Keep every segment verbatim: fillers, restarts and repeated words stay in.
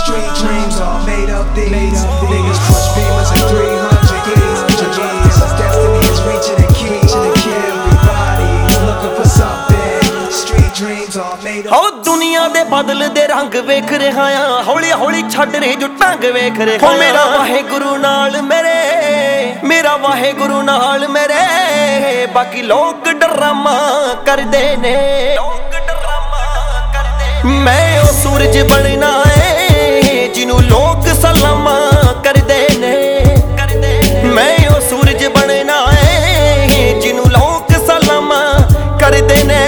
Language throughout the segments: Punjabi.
Street dreams all made up these. Niggas push beamers at three hundred G's. His destiny is reaching a key. Everybody's looking for something. Street dreams all made up. ਹੋ ਦੁਨੀਆ ਦੇ ਬਦਲਦੇ ਰੰਗ ਵੇਖ ਰਿਹਾ ਆ, ਹੌਲੀ ਹੌਲੀ ਛੱਡ ਰਹੇ ਜੋ ਢੰਗ ਵੇਖ ਰਿਹਾ। ਮੇਰਾ ਵਾਹਿਗੁਰੂ ਨਾਲ ਮੇਰੇ, ਮੇਰਾ ਵਾਹਿਗੁਰੂ ਨਾਲ ਮੇਰੇ, ਬਾਕੀ ਲੋਕ ਡਰਾਮਾ ਕਰਦੇ ਨੇ। ਮੈਂ ਉਹ ਸੂਰਜ ਬਣਨਾ ਏ ਜਿਹਨੂੰ ਲੋਕ ਸਲਾਮਾਂ ਕਰਦੇ ਨੇ। ਮੈਂ ਉਹ ਸੂਰਜ ਬਣਨਾ ਏ ਜਿਹਨੂੰ ਲੋਕ ਸਲਾਮਾਂ ਕਰਦੇ ਨੇ।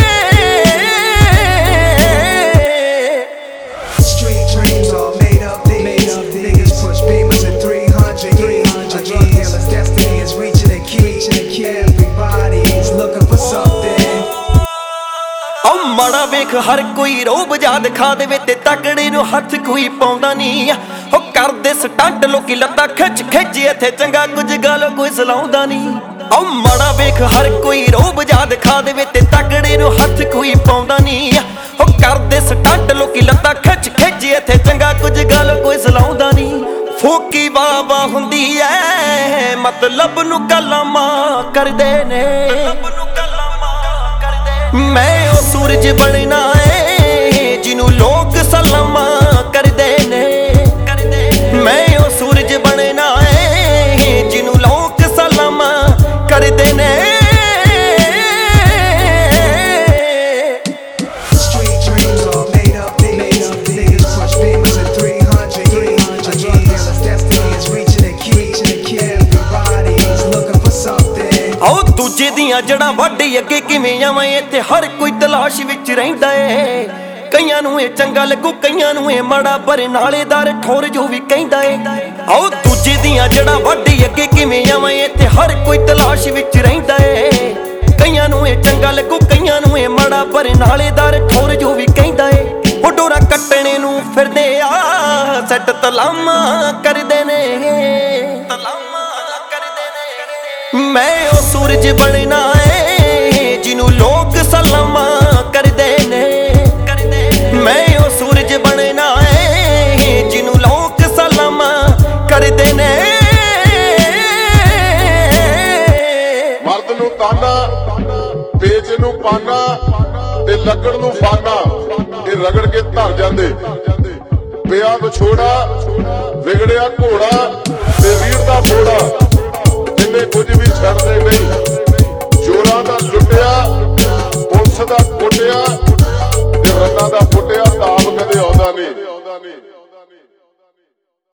ਮਾੜਾ ਵੇਖ ਹਰ ਕੋਈ ਰੋਬ ਜਾ ਦਿਖਾ ਦੇਵੇ ਤੇ ਤਕੜੇ ਨੂੰ ਹੱਥ ਕੋਈ ਪਾਉਂਦਾ ਨਹੀਂ। ਉਹ ਕਰਦੇ ਸਟੰਟ ਲੋਕੀ ਲੱਤਾਂ ਖਿੱਚ ਖਿੱਚ, ਇੱਥੇ ਚੰਗਾ ਕੁਝ ਗੱਲ ਕੋਈ ਸਲਾਉਂਦਾ ਨਹੀਂ। ਉਹ ਮਾੜਾ ਵੇਖ ਹਰ ਕੋਈ ਰੋਬ ਜਾ ਦਿਖਾ ਦੇਵੇ ਤੇ ਤਕੜੇ ਨੂੰ ਹੱਥ ਕੋਈ ਪਾਉਂਦਾ ਨਹੀਂ। ਉਹ ਕਰਦੇ ਸਟੰਟ ਲੋਕੀ ਲੱਤਾਂ ਖਿੱਚ ਖਿੱਚ, ਇੱਥੇ ਚੰਗਾ ਕੁਝ ਗੱਲ ਕੋਈ ਸਲਾਉਂਦਾ ਨਹੀਂ। ਫੋਕੀ ਵਾਵਾ ਹੁੰਦੀ ਐ ਮਤਲਬ ਨੂੰ ਕਲਾਮਾਂ ਕਰਦੇ ਨੇ। ਮੈਂ ਉਹ ਸੂਰਜ ਬਣਨਾ ਏ ਜਿਹਨੂੰ ਲੋਕ ਸਲਾਮਾਂ ਕਰਦੇ ਨੇ। ਮੈਂ ਉਹ ਸੂਰਜ ਬਣਨਾ ਏ ਜਿਹਨੂੰ ਲੋਕ ਸਲਾਮਾਂ ਕਰਦੇ ਨੇ। ਆਓ ਦੂਜੇ ਦੀਆਂ ਜੜਾਂ ਵੱਢ ਅੱਗੇ ਕਿਵੇਂ ਆਵਾਂ, ਇੱਥੇ ਹਰ ਕੋਈ ਤਲਾਸ਼ ਵਿੱਚ ਰਹਿੰਦਾ ਏ। ਕਈਆਂ ਨੂੰ ਇਹ ਚੰਗਾ ਲੱਗੂ, ਕਈਆਂ ਨੂੰ ਇਹ ਮਾੜਾ, ਪਰ ਨਾਲੇਦਾਰ ਠੋਰ ਜੋ ਵੀ ਕਹਿੰਦਾ ਏ। ਆਓ ਦੂਜੇ ਦੀਆਂ ਜੜਾਂ ਵੱਢ ਅੱਗੇ ਕਿਵੇਂ ਆਵਾਂ, ਇੱਥੇ ਹਰ ਕੋਈ ਤਲਾਸ਼ ਵਿੱਚ ਰਹਿੰਦਾ ਏ। ਕਈਆਂ ਨੂੰ ਇਹ ਚੰਗਾ ਲੱਗੂ, ਕਈਆਂ ਨੂੰ ਇਹ ਮਾੜਾ, ਪਰ ਨਾਲੇਦਾਰ ਠੋਰ ਜੋ ਵੀ ਕਹਿੰਦਾ ਏ। ਉਹ ਡੋਰਾ ਕੱਟਣੇ ਨੂੰ ਫਿਰਦੇ ਆ, ਸੱਟ ਤਲਾਮਾਂ ਕਰਦੇ ਨੇ। ਮੈਂ ਉਹ ਸੂਰਜ ਬਣਨਾ ਏ ਜਿਹਨੂੰ ਲੋਕ ਸਲਾਮਾਂ ਕਰਦੇ ਨੇ। ਮੈਂ ਉਹ ਸੂਰਜ ਬਣਨਾ ਏ ਜਿਹਨੂੰ ਲੋਕ ਸਲਾਮਾਂ ਕਰਦੇ ਨੇ। ਮਰਦ ਨੂੰ ਤਾਨਾ, ਪੇਚ ਨੂੰ ਪਾਨਾ ਤੇ ਲੱਗਣ ਨੂੰ ਫਾਨਾ, ਇਹ ਰਗੜ ਕੇ ਧਰ ਜਾਂਦੇ। ਪਿਆ ਵਿਛੋੜਾ, ਵਿਗੜਿਆ ਘੋੜਾ ਤੇ ਵੀਰ ਦਾ ਫੋੜਾ, ਜਿੰਨੇ ਕੁਝ ਵੀ ਛੱਡਦੇ ਨਹੀਂ। ਚੋਰਾਂ ਦਾ ਲੁੱਟਿਆ, ਪੁਲਿਸ ਦਾ ਕੁੱਟਿਆ ਤੇ ਰੰਨਾਂ ਦਾ ਫੁੱਟਿਆ, ਤਾਪ ਕਦੇ ਆਉਂਦਾ ਨਹੀਂ।